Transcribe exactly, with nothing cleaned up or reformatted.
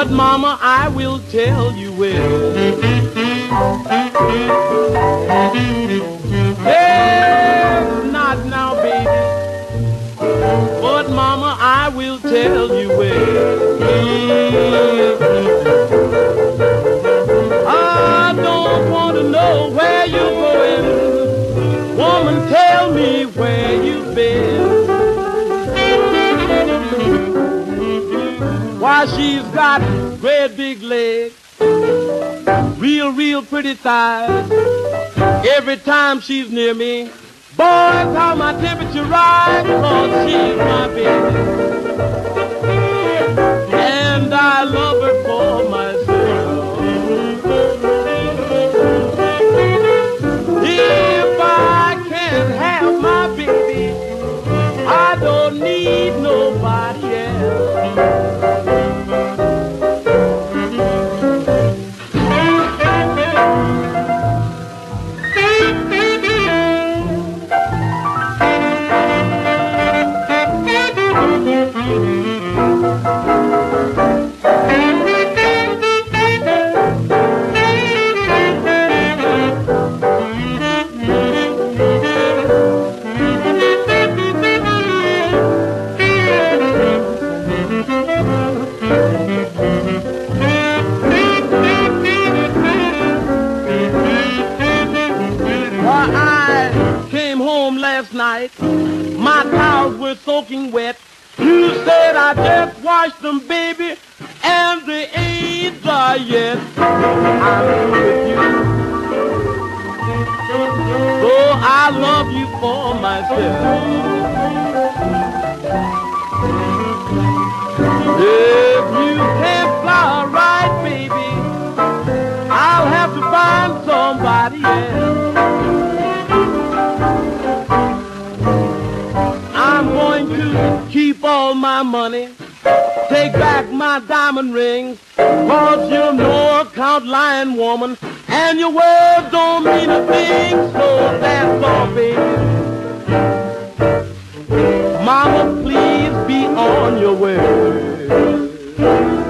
But mama, I will tell you well. Hey, not now, baby. But mama, I will tell you well. I don't want to know where you're going. Woman, tell me where you've been. Why, she's got great big legs, real, real pretty thighs. Every time she's near me, boys, how my temperature rises, 'cause she's my baby. And I love her for myself. If I can't have my baby, I don't need nobody else. Night, my towels were soaking wet. You said I just washed them, baby, and they ain't dry yet. I'm with you, so I love you for myself. If you can't fly right, baby, I'll have to find somebody else. Keep all my money, take back my diamond rings, 'cause you're no account lying woman, and your words don't mean a thing, so that's all, baby. Mama, please be on your way.